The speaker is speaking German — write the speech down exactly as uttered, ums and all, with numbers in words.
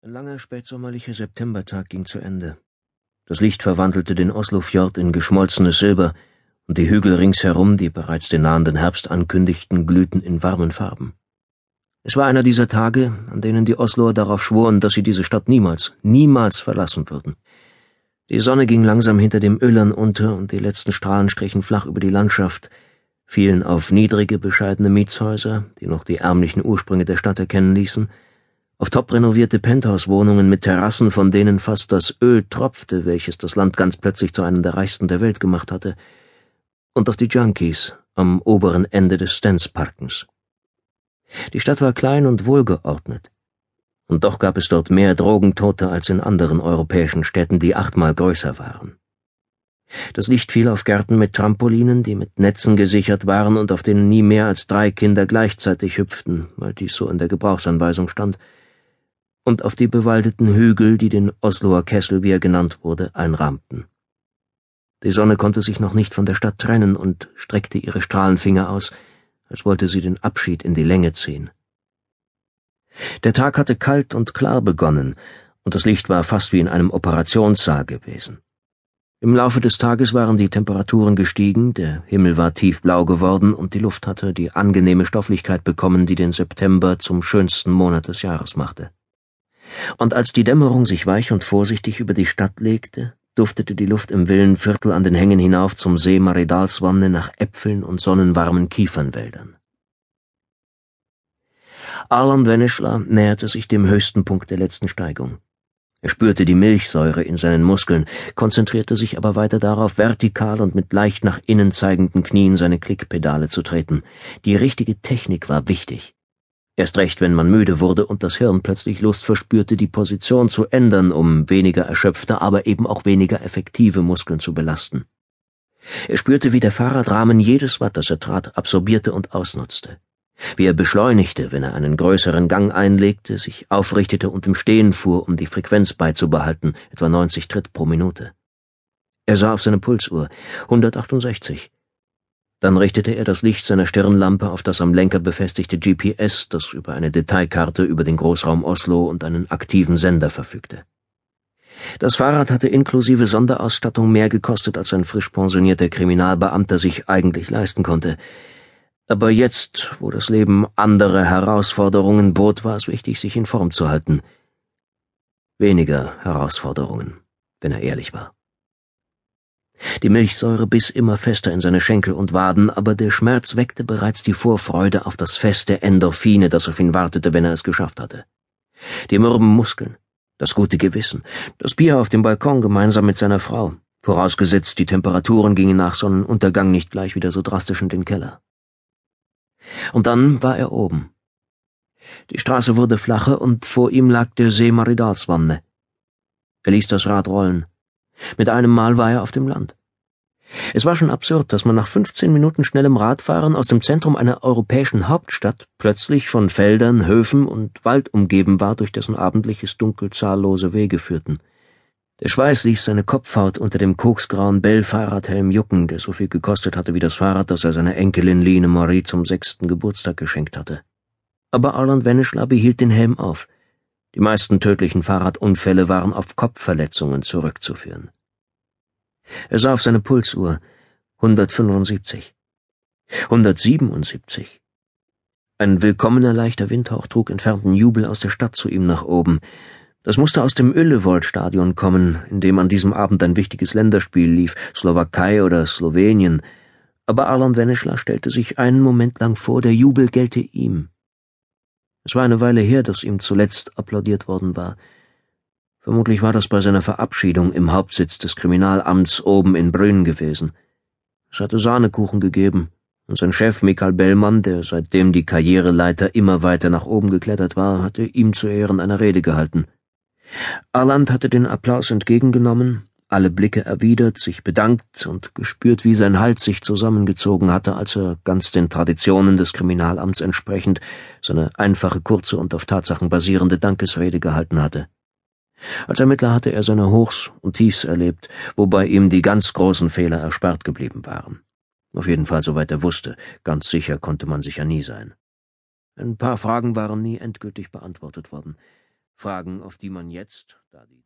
Ein langer spätsommerlicher Septembertag ging zu Ende. Das Licht verwandelte den Oslofjord in geschmolzenes Silber, und die Hügel ringsherum, die bereits den nahenden Herbst ankündigten, glühten in warmen Farben. Es war einer dieser Tage, an denen die Osloer darauf schworen, dass sie diese Stadt niemals, niemals verlassen würden. Die Sonne ging langsam hinter dem Öllern unter, und die letzten Strahlen strichen flach über die Landschaft, fielen auf niedrige, bescheidene Mietshäuser, die noch die ärmlichen Ursprünge der Stadt erkennen ließen, auf top renovierte Penthouse-Wohnungen mit Terrassen, von denen fast das Öl tropfte, welches das Land ganz plötzlich zu einem der reichsten der Welt gemacht hatte, und auf die Junkies am oberen Ende des Stance-Parkens. Die Stadt war klein und wohlgeordnet, und doch gab es dort mehr Drogentote als in anderen europäischen Städten, die achtmal größer waren. Das Licht fiel auf Gärten mit Trampolinen, die mit Netzen gesichert waren und auf denen nie mehr als drei Kinder gleichzeitig hüpften, weil dies so in der Gebrauchsanweisung stand, und auf die bewaldeten Hügel, die den Osloer Kessel, wie er genannt wurde, einrahmten. Die Sonne konnte sich noch nicht von der Stadt trennen und streckte ihre Strahlenfinger aus, als wollte sie den Abschied in die Länge ziehen. Der Tag hatte kalt und klar begonnen, und das Licht war fast wie in einem Operationssaal gewesen. Im Laufe des Tages waren die Temperaturen gestiegen, der Himmel war tiefblau geworden und die Luft hatte die angenehme Stofflichkeit bekommen, die den September zum schönsten Monat des Jahres machte. Und als die Dämmerung sich weich und vorsichtig über die Stadt legte, duftete die Luft im Villenviertel an den Hängen hinauf zum See Maridalsvanne nach Äpfeln und sonnenwarmen Kiefernwäldern. Arlan Vennesla näherte sich dem höchsten Punkt der letzten Steigung. Er spürte die Milchsäure in seinen Muskeln, konzentrierte sich aber weiter darauf, vertikal und mit leicht nach innen zeigenden Knien seine Klickpedale zu treten. Die richtige Technik war wichtig. Erst recht, wenn man müde wurde und das Hirn plötzlich Lust verspürte, die Position zu ändern, um weniger erschöpfte, aber eben auch weniger effektive Muskeln zu belasten. Er spürte, wie der Fahrradrahmen jedes Watt, das er trat, absorbierte und ausnutzte. Wie er beschleunigte, wenn er einen größeren Gang einlegte, sich aufrichtete und im Stehen fuhr, um die Frequenz beizubehalten, etwa neunzig Tritt pro Minute. Er sah auf seine Pulsuhr, hundertachtundsechzig. Dann richtete er das Licht seiner Stirnlampe auf das am Lenker befestigte G P S, das über eine Detailkarte über den Großraum Oslo und einen aktiven Sender verfügte. Das Fahrrad hatte inklusive Sonderausstattung mehr gekostet, als ein frisch pensionierter Kriminalbeamter sich eigentlich leisten konnte. Aber jetzt, wo das Leben andere Herausforderungen bot, war es wichtig, sich in Form zu halten. Weniger Herausforderungen, wenn er ehrlich war. Die Milchsäure biss immer fester in seine Schenkel und Waden, aber der Schmerz weckte bereits die Vorfreude auf das feste Endorphine, das auf ihn wartete, wenn er es geschafft hatte. Die mürben Muskeln, das gute Gewissen, das Bier auf dem Balkon gemeinsam mit seiner Frau, vorausgesetzt die Temperaturen gingen nach Sonnenuntergang nicht gleich wieder so drastisch in den Keller. Und dann war er oben. Die Straße wurde flacher und vor ihm lag der See Maridalsvanne. Er ließ das Rad rollen. Mit einem Mal war er auf dem Land. Es war schon absurd, dass man nach fünfzehn Minuten schnellem Radfahren aus dem Zentrum einer europäischen Hauptstadt plötzlich von Feldern, Höfen und Wald umgeben war, durch dessen abendliches Dunkel zahllose Wege führten. Der Schweiß ließ seine Kopfhaut unter dem koksgrauen Bell-Fahrradhelm jucken, der so viel gekostet hatte wie das Fahrrad, das er seiner Enkelin Line Marie zum sechsten Geburtstag geschenkt hatte. Aber Arlan Vennesla behielt den Helm auf. Die meisten tödlichen Fahrradunfälle waren auf Kopfverletzungen zurückzuführen. Er sah auf seine Pulsuhr, hundertfünfundsiebzig. hundertsiebenundsiebzig. Ein willkommener leichter Windhauch trug entfernten Jubel aus der Stadt zu ihm nach oben. Das musste aus dem Ullevål-Stadion kommen, in dem an diesem Abend ein wichtiges Länderspiel lief, Slowakei oder Slowenien. Aber Arlan Vennesla stellte sich einen Moment lang vor, der Jubel gelte ihm. Es war eine Weile her, dass ihm zuletzt applaudiert worden war. Vermutlich war das bei seiner Verabschiedung im Hauptsitz des Kriminalamts oben in Brünn gewesen. Es hatte Sahnekuchen gegeben, und sein Chef Mikael Bellmann, der seitdem die Karriereleiter immer weiter nach oben geklettert war, hatte ihm zu Ehren eine Rede gehalten. Arlan hatte den Applaus entgegengenommen, alle Blicke erwidert, sich bedankt und gespürt, wie sein Hals sich zusammengezogen hatte, als er, ganz den Traditionen des Kriminalamts entsprechend, seine einfache, kurze und auf Tatsachen basierende Dankesrede gehalten hatte. Als Ermittler hatte er seine Hochs und Tiefs erlebt, wobei ihm die ganz großen Fehler ersperrt geblieben waren. Auf jeden Fall, soweit er wusste, ganz sicher konnte man sich ja nie sein. Ein paar Fragen waren nie endgültig beantwortet worden. Fragen, auf die man jetzt, da die